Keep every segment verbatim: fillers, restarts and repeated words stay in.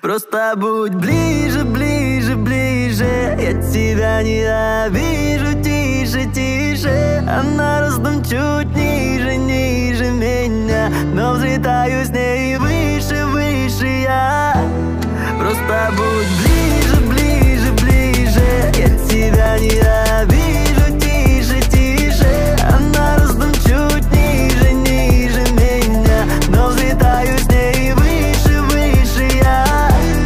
Просто будь ближе, ближе, ближе. Я тебя ненавижу, тише, тише. А на раздум чуть ниже, ниже меня, но взлетаю с ней выше, выше я. Просто будь ближе, ближе, ближе. Я тебя ненавижу, тише, тише. А на раздум чуть ниже, ниже меня, но взлетаю с ней выше, выше я.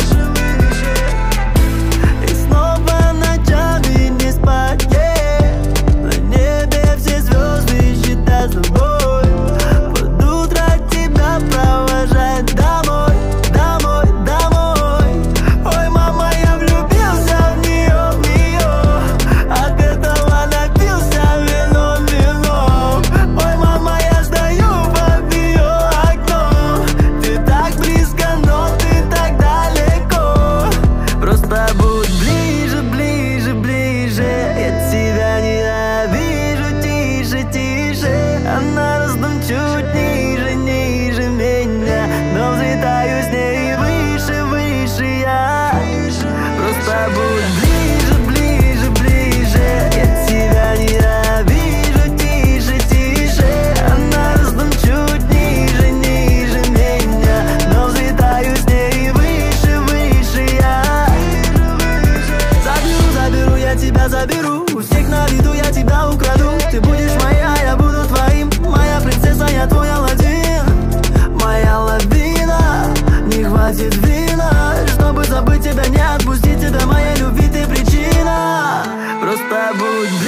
И снова ночами не спать, yeah. На небе все звезды считать с тобой. Под утро тебя провожать домой, домой, домой. Ой, мама, я влюбился в нее, в нее. От этого напился вином, вином. Ой, мама, я стою под ее окном. Ты так близко, но ты так далеко. Просто будь ближе, ближе, ближе. Я тебя ненавижу, тише, тише. А на раздум чуть ниже, ниже меня, но взлетаю с ней выше, выше я. Просто будь ближе, ближе, ближе. Я тебя ненавижу, тише, тише. А на раздум чуть ниже, ниже меня, но взлетаю с ней выше, выше я. Заберу, заберу, я тебя заберу. У всех на виду я тебя украду. Ты будешь моя, я буду твоим. Моя принцесса, я твой Аладдин. Моя лавина, не хватит вина, чтобы забыть тебя, не отпустить тебя. Моей любви ты причина. Просто будь ближе.